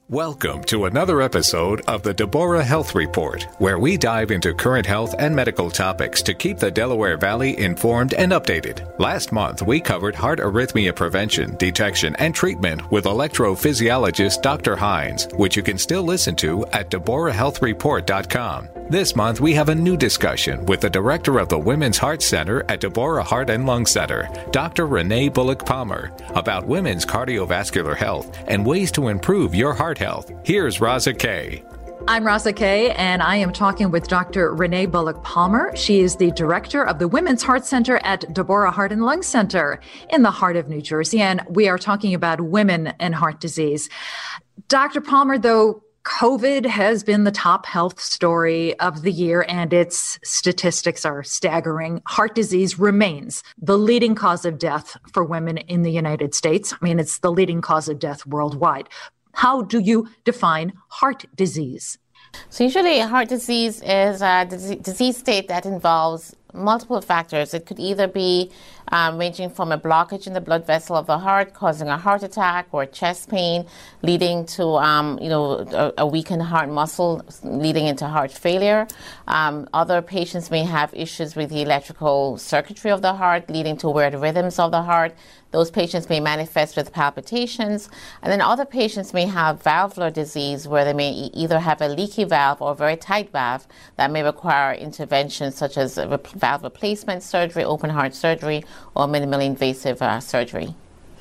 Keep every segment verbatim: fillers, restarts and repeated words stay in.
Welcome to another episode of the Deborah Health Report, where we dive into current health and medical topics to keep the Delaware Valley informed and updated. Last month, we covered heart arrhythmia prevention, detection, and treatment with electrophysiologist Doctor Hines, which you can still listen to at deborah health report dot com. This month, we have a new discussion with the director of the Women's Heart Center at Deborah Heart and Lung Center, Doctor Renee Bullock Palmer, about women's cardiovascular health and ways to improve your heart health. Here's Raza Kay. I'm Raza Kay, and I am talking with Doctor Renee Bullock Palmer. She is the director of the Women's Heart Center at Deborah Heart and Lung Center in the heart of New Jersey, and we are talking about women and heart disease. Doctor Palmer, though, COVID has been the top health story of the year, and its statistics are staggering. Heart disease remains the leading cause of death for women in the United States. I mean, it's the leading cause of death worldwide. How do you define heart disease? So usually heart disease is a disease state that involves multiple factors. It could either be um, ranging from a blockage in the blood vessel of the heart, causing a heart attack or chest pain, leading to um, you know a, a weakened heart muscle, leading into heart failure. Um, other patients may have issues with the electrical circuitry of the heart, leading to weird rhythms of the heart. Those patients may manifest with palpitations. And then other patients may have valvular disease where they may e- either have a leaky valve or a very tight valve that may require interventions such as rep- valve replacement surgery, open heart surgery, or minimally invasive uh, surgery.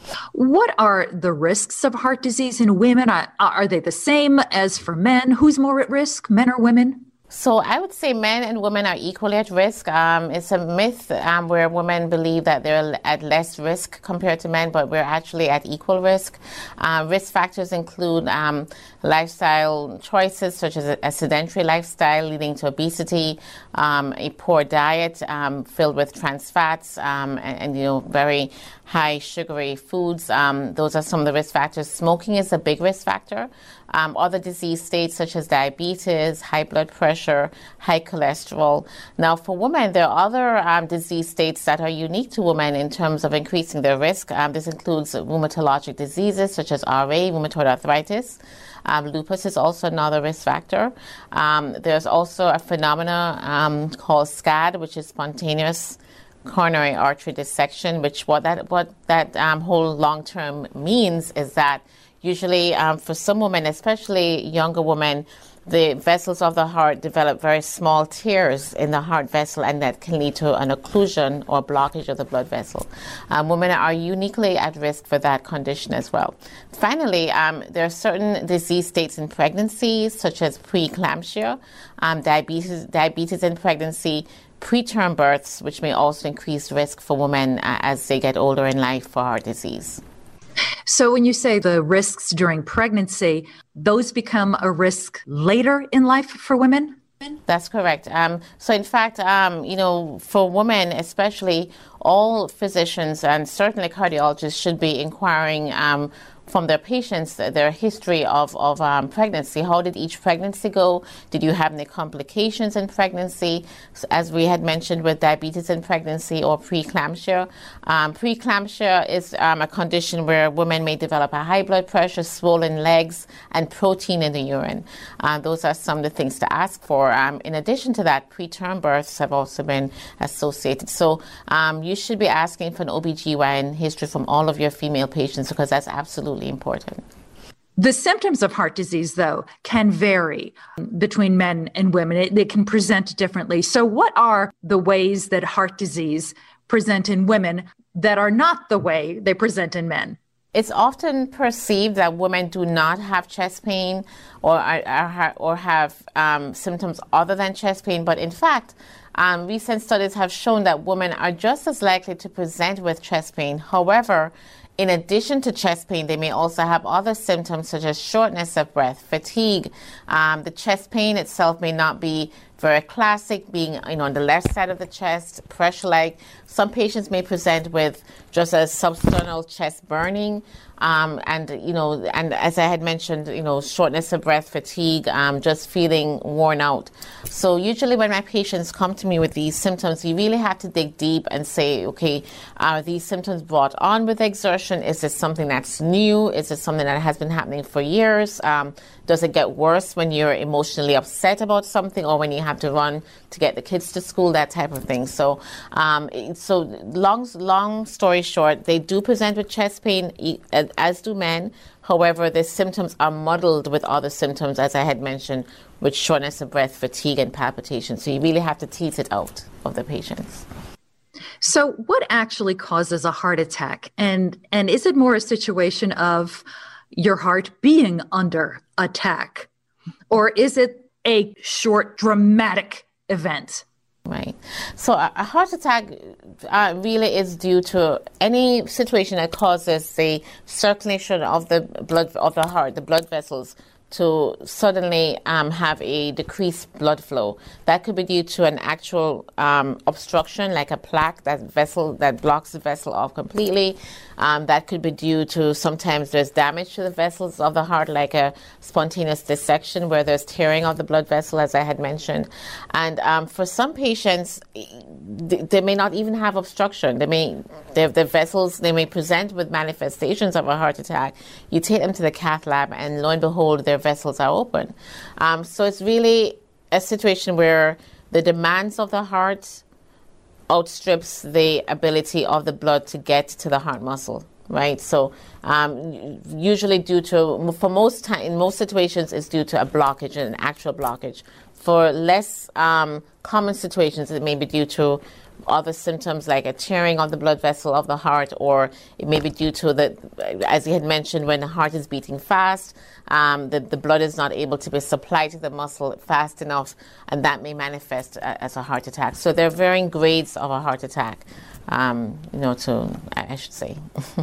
What are the risks of heart disease in women? Are, are they the same as for men? Who's more at risk, men or women? So I would say men and women are equally at risk. Um, it's a myth um, where women believe that they're at less risk compared to men, but we're actually at equal risk. Uh, risk factors include um, lifestyle choices such as a, a sedentary lifestyle leading to obesity, um, a poor diet um, filled with trans fats, um, and, and you know very high sugary foods. Um, those are some of the risk factors. Smoking is a big risk factor. Um, other disease states such as diabetes, high blood pressure, high cholesterol. Now, for women, there are other um, disease states that are unique to women in terms of increasing their risk. Um, this includes rheumatologic diseases such as R A, rheumatoid arthritis. Um, lupus is also another risk factor. Um, there's also a phenomena um, called SCAD, which is spontaneous coronary artery dissection, which what that what that um, whole long term means is that usually um, for some women, especially younger women, the vessels of the heart develop very small tears in the heart vessel, and that can lead to an occlusion or blockage of the blood vessel. Um, women are uniquely at risk for that condition as well. Finally, um, there are certain disease states in pregnancy, such as preeclampsia, um, diabetes, diabetes in pregnancy, preterm births, which may also increase risk for women uh, as they get older in life for heart disease. So when you say the risks during pregnancy, those become a risk later in life for women? That's correct. Um, so in fact, um, you know, for women especially, all physicians and certainly cardiologists should be inquiring um, from their patients their history of, of um, pregnancy. How did each pregnancy go? Did you have any complications in pregnancy? So as we had mentioned with diabetes in pregnancy or preeclampsia. Um, preeclampsia is um, a condition where women may develop a high blood pressure, swollen legs, and protein in the urine. Uh, those are some of the things to ask for. Um, in addition to that, preterm births have also been associated. So um, you should be asking for an O B G Y N history from all of your female patients because that's absolutely important. The symptoms of heart disease, though, can vary between men and women. It, they can present differently. So what are the ways that heart disease present in women that are not the way they present in men? It's often perceived that women do not have chest pain or are, or have um, symptoms other than chest pain, but in fact, um, recent studies have shown that women are just as likely to present with chest pain. However, in addition to chest pain, they may also have other symptoms such as shortness of breath, fatigue. Um, the chest pain itself may not be very classic, being you know on the left side of the chest, pressure-like. Some patients may present with just a substernal chest burning, um, and you know, and as I had mentioned, you know, shortness of breath, fatigue, um, just feeling worn out. So usually, when my patients come to me with these symptoms, you really have to dig deep and say, okay, are these symptoms brought on with exertion? Is this something that's new? Is it something that has been happening for years? Um, does it get worse when you're emotionally upset about something, or when you have to run to get the kids to school, that type of thing? So, um, so long, long story short, they do present with chest pain, as do men. However, the symptoms are muddled with other symptoms, as I had mentioned, with shortness of breath, fatigue, and palpitation. So you really have to tease it out of the patients. So what actually causes a heart attack? And, and is it more a situation of your heart being under attack? Or is it a short, dramatic event? Right. So a, a heart attack uh, really is due to any situation that causes the circulation of the blood of the heart, the blood vessels, to suddenly um, have a decreased blood flow. That could be due to an actual um, obstruction, like a plaque, that vessel that blocks the vessel off completely. Um, that could be due to sometimes there's damage to the vessels of the heart, like a spontaneous dissection where there's tearing of the blood vessel, as I had mentioned. And um, for some patients, they, they may not even have obstruction. They may, their, their vessels, they may present with manifestations of a heart attack. You take them to the cath lab, and lo and behold, their vessels are open. Um, so it's really a situation where the demands of the heart outstrips the ability of the blood to get to the heart muscle, right? So um, usually due to, for most time, in most situations, it's due to a blockage, an actual blockage. For less um, common situations, it may be due to other symptoms like a tearing of the blood vessel of the heart, or it may be due to the, as you had mentioned, when the heart is beating fast, um, the, the blood is not able to be supplied to the muscle fast enough, and that may manifest uh, as a heart attack. So there are varying grades of a heart attack, um, you know, to, I should say.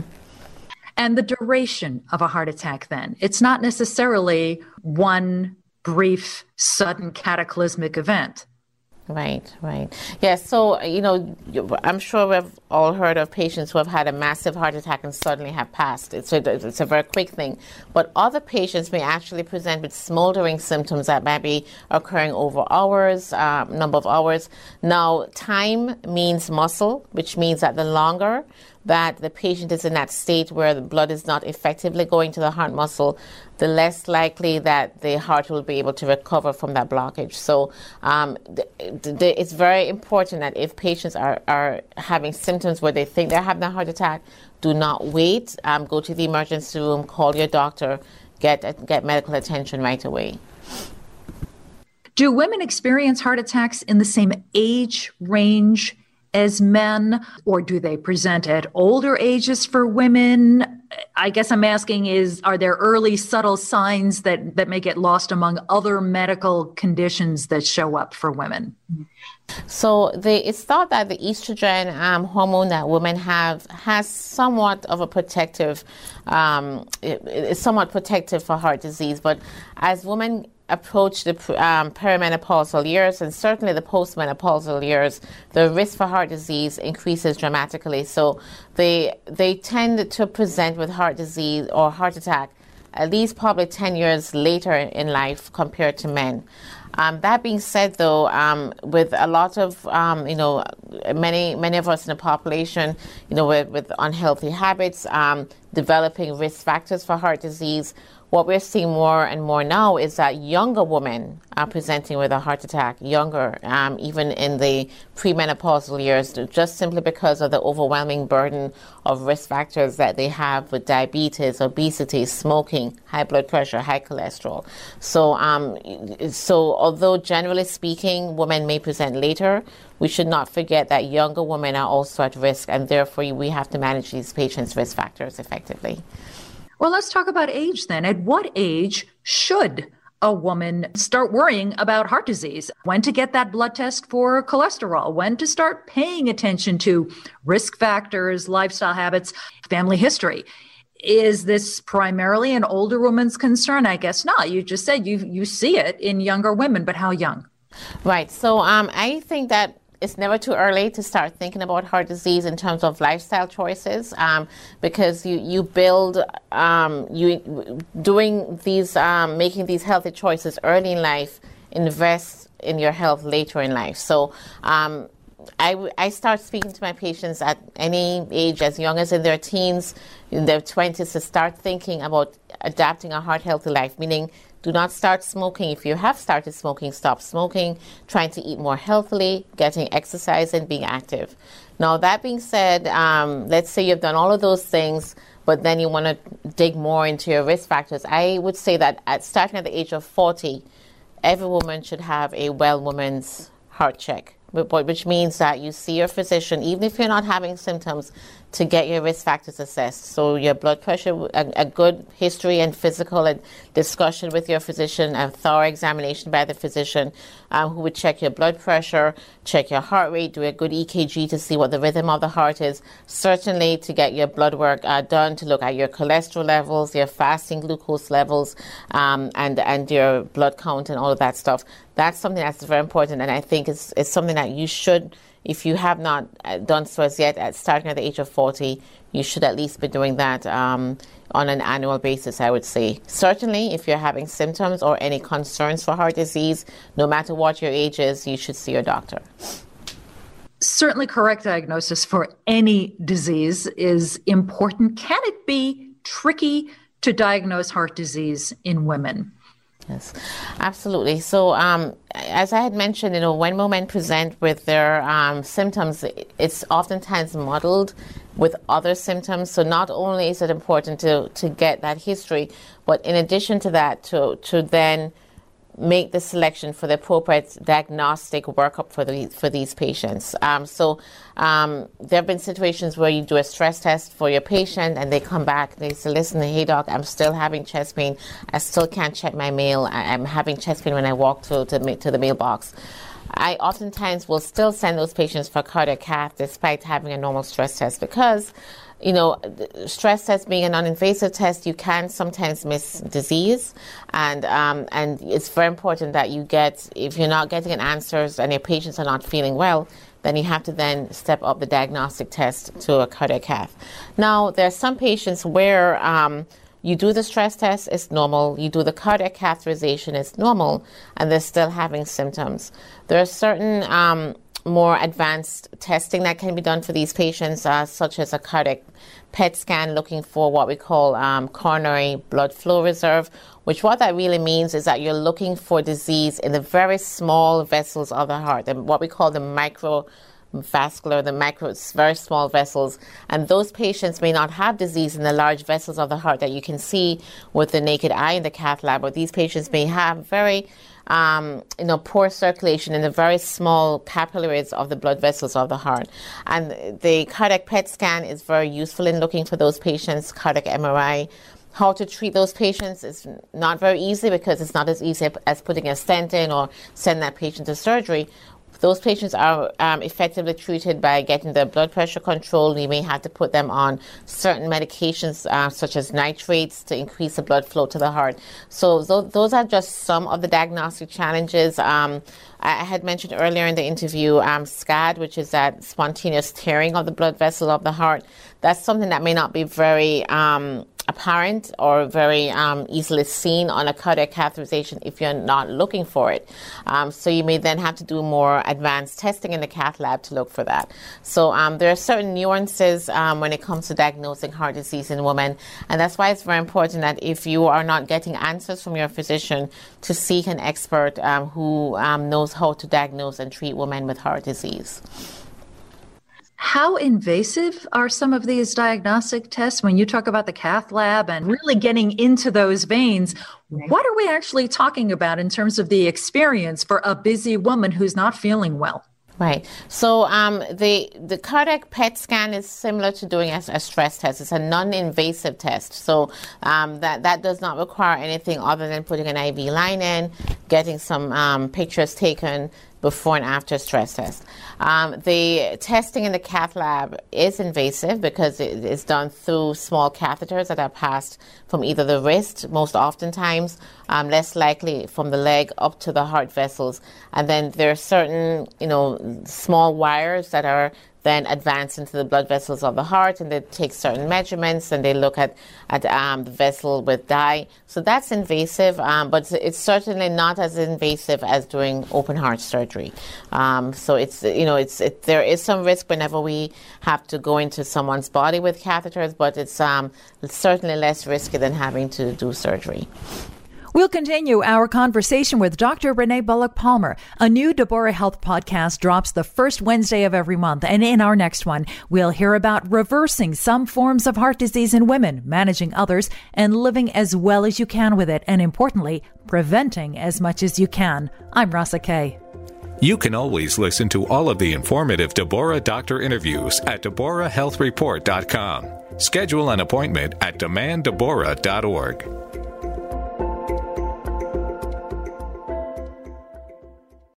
And the duration of a heart attack then, it's not necessarily one brief, sudden, cataclysmic event. Right, right. Yeah, so, you know, I'm sure we've all heard of patients who have had a massive heart attack and suddenly have passed. It's a, it's a very quick thing. But other patients may actually present with smoldering symptoms that might be occurring over hours, uh, number of hours. Now, time means muscle, which means that the longer that the patient is in that state where the blood is not effectively going to the heart muscle, the less likely that the heart will be able to recover from that blockage. So um, th- th- it's very important that if patients are, are having symptoms where they think they're having a heart attack, do not wait. Um, go to the emergency room, call your doctor, get get medical attention right away. Do women experience heart attacks in the same age range as men, or do they present at older ages for women? I guess I'm asking is, are there early subtle signs that, that may get lost among other medical conditions that show up for women? So they, it's thought that the estrogen um, hormone that women have has somewhat of a protective, um, it, it's somewhat protective for heart disease, but as women approach the um, perimenopausal years and certainly the postmenopausal years, the risk for heart disease increases dramatically. So they they tend to present with heart disease or heart attack at least probably ten years later in life compared to men. Um, that being said, though, um, with a lot of, um, you know, many many of us in the population, you know, with, with unhealthy habits, um, developing risk factors for heart disease, what we're seeing more and more now is that younger women are presenting with a heart attack, younger, um, even in the premenopausal years, just simply because of the overwhelming burden of risk factors that they have with diabetes, obesity, smoking, high blood pressure, high cholesterol. So, um, so although generally speaking, women may present later, we should not forget that younger women are also at risk, and therefore we have to manage these patients' risk factors effectively. Well, let's talk about age then. At what age should a woman start worrying about heart disease? When to get that blood test for cholesterol? When to start paying attention to risk factors, lifestyle habits, family history? Is this primarily an older woman's concern? I guess not. You just said you you see it in younger women, but how young? Right. So um, I think that it's never too early to start thinking about heart disease in terms of lifestyle choices, um, because you you build um, you doing these um, making these healthy choices early in life invest in your health later in life. So um, I, I start speaking to my patients at any age, as young as in their teens, in their twenties, to start thinking about adapting a heart healthy life, meaning do not start smoking. If you have started smoking, stop smoking, trying to eat more healthily, getting exercise and being active. Now, that being said, um, let's say you've done all of those things, but then you want to dig more into your risk factors. I would say that at starting at the age of forty, every woman should have a well woman's heart check, which means that you see your physician, even if you're not having symptoms, to get your risk factors assessed. So your blood pressure, a, a good history and physical and discussion with your physician, a thorough examination by the physician um, who would check your blood pressure, check your heart rate, do a good E K G to see what the rhythm of the heart is. Certainly to get your blood work uh, done to look at your cholesterol levels, your fasting glucose levels, um, and, and your blood count and all of that stuff. That's something that's very important, and I think it's, it's something that you should, if you have not done so as yet, at starting at the age of forty, you should at least be doing that um, on an annual basis, I would say. Certainly, if you're having symptoms or any concerns for heart disease, no matter what your age is, you should see your doctor. Certainly, correct diagnosis for any disease is important. Can it be tricky to diagnose heart disease in women? Yes, absolutely. So um, as I had mentioned, you know, when women present with their um, symptoms, it's oftentimes muddled with other symptoms. So not only is it important to, to get that history, but in addition to that, to, to then make the selection for the appropriate diagnostic workup for the for these patients. Um, so um, there have been situations where you do a stress test for your patient and they come back, they say, listen, hey doc, I'm still having chest pain. I still can't check my mail. I, I'm having chest pain when I walk to, to, to the mailbox. I oftentimes will still send those patients for cardiac cath despite having a normal stress test because, you know, stress test being a non-invasive test, you can sometimes miss disease. And um, and it's very important that you get, if you're not getting answers and your patients are not feeling well, then you have to then step up the diagnostic test to a cardiac cath. Now, there are some patients where um, you do the stress test, it's normal. You do the cardiac catheterization, it's normal, and they're still having symptoms. There are certain um, more advanced testing that can be done for these patients, uh, such as a cardiac P E T scan looking for what we call um, coronary blood flow reserve, which what that really means is that you're looking for disease in the very small vessels of the heart, and what we call the microvascular, the micro, very small vessels. And those patients may not have disease in the large vessels of the heart that you can see with the naked eye in the cath lab, but these patients may have very Um, you know, poor circulation in the very small capillaries of the blood vessels of the heart. And the cardiac P E T scan is very useful in looking for those patients, cardiac M R I. How to treat those patients is not very easy because it's not as easy as putting a stent in or send that patient to surgery. Those patients are um, effectively treated by getting their blood pressure controlled. We may have to put them on certain medications uh, such as nitrates to increase the blood flow to the heart. So th- those are just some of the diagnostic challenges. Um, I had mentioned earlier in the interview um, S C A D, which is that spontaneous tearing of the blood vessel of the heart. That's something that may not be very um, apparent or very um, easily seen on a cardiac catheterization if you're not looking for it. Um, so you may then have to do more advanced testing in the cath lab to look for that. So um, there are certain nuances um, when it comes to diagnosing heart disease in women, and that's why it's very important that if you are not getting answers from your physician, to seek an expert um, who um, knows how to diagnose and treat women with heart disease. How invasive are some of these diagnostic tests? When you talk about the cath lab and really getting into those veins, what are we actually talking about in terms of the experience for a busy woman who's not feeling well? Right. So um, the the cardiac P E T scan is similar to doing a, a stress test. It's a non-invasive test. So um, that, that does not require anything other than putting an I V line in, getting some um, pictures taken before and after stress test. Um, the testing in the cath lab is invasive because it is done through small catheters that are passed from either the wrist, most oftentimes, um, less likely from the leg up to the heart vessels. And then there are certain, you know, small wires that are then advance into the blood vessels of the heart, and they take certain measurements, and they look at, at um, the vessel with dye. So that's invasive, um, but it's certainly not as invasive as doing open heart surgery. Um, so it's, you know, it's it, there is some risk whenever we have to go into someone's body with catheters, but it's um, certainly less risky than having to do surgery. We'll continue our conversation with Doctor Renee Bullock Palmer. A new Deborah Health podcast drops the first Wednesday of every month. And in our next one, we'll hear about reversing some forms of heart disease in women, managing others, and living as well as you can with it. And importantly, preventing as much as you can. I'm Rasa Kay. You can always listen to all of the informative Deborah Doctor interviews at Deborah Health Report dot com. Schedule an appointment at demand deborah dot org.